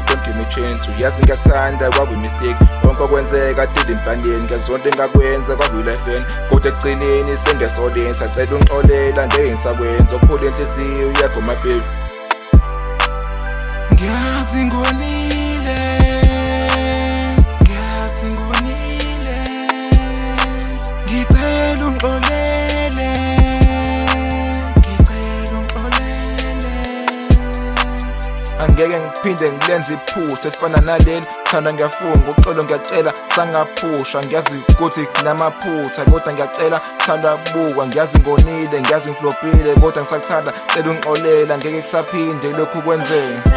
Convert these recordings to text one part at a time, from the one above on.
don't give me chance. Uyazi ngiyakuthanda kwakuyimistake, konke okwenzeka did impandeni, ngiyakuzonda engakwenza kwakuyilifeni, kodwa ekugcineni sengesodeni, sacela ungixolela ngeke ngisakwenza, ukuphula inhliziyo yakho my baby. Ngiyazi ngonile, ngicela ungixolele, angeke ngiphinde ngilenze iphutha esifana naleli, thanda ngiyafunga uxolo ngiyacela sangaphusha, ngiyazi ukuthi kunamaphutha kodwa ngiyacela thanda buka, ngiyazi ngonile, ngiyazi ngiflopile kodwa ngisakuthanda, cela ungixolela ngeke kusaphinde lokhu kwenzeke.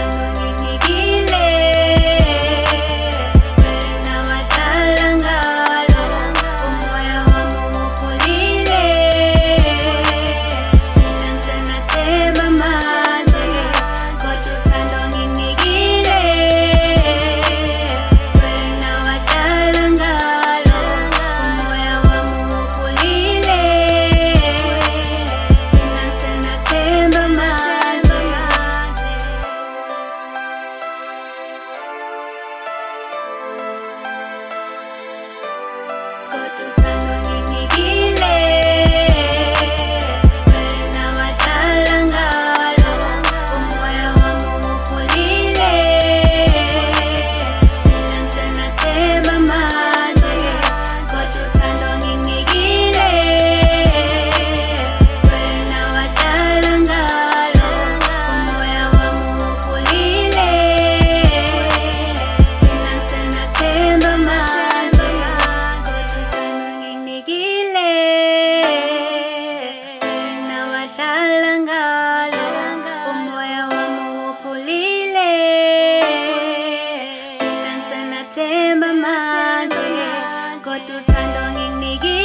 Themba manje kodwa uthando ngikunikile.